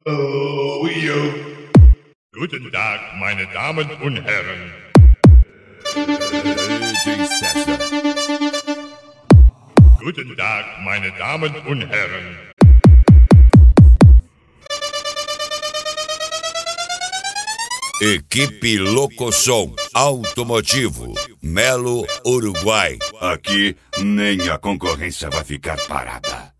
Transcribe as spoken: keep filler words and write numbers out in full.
Oh, yo. Guten Tag, meine Damen und Herren. D J César. Guten Tag, meine Damen und Herren. Equipe Locosom Automotivo, Melo, Uruguai. Aqui nem a concorrência vai ficar parada.